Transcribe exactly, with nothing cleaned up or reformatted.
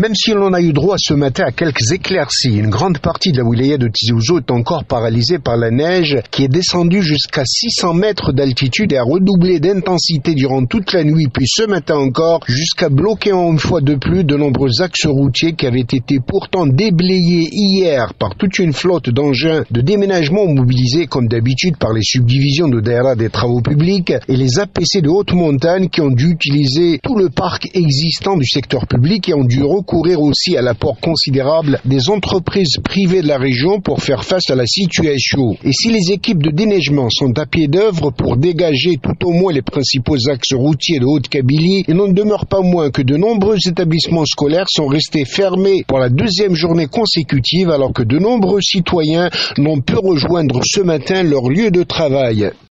Même si l'on a eu droit ce matin à quelques éclaircies, une grande partie de la wilaya de Tizi Ouzou est encore paralysée par la neige qui est descendue jusqu'à six cents mètres d'altitude et a redoublé d'intensité durant toute la nuit, puis ce matin encore, jusqu'à bloquer une fois de plus de nombreux axes routiers qui avaient été pourtant déblayés hier par toute une flotte d'engins de déménagement mobilisés comme d'habitude par les subdivisions de Daïra des travaux publics et les A P C de haute montagne qui ont dû utiliser tout le parc existant du secteur public et ont dû recourir aussi à l'apport considérable des entreprises privées de la région pour faire face à la situation. Et si les équipes de déneigement sont à pied d'œuvre pour dégager tout au moins les principaux axes routiers de Haute-Kabylie, il n'en demeure pas moins que de nombreux établissements scolaires sont restés fermés pour la deuxième journée consécutive alors que de nombreux citoyens n'ont pu rejoindre ce matin leur lieu de travail.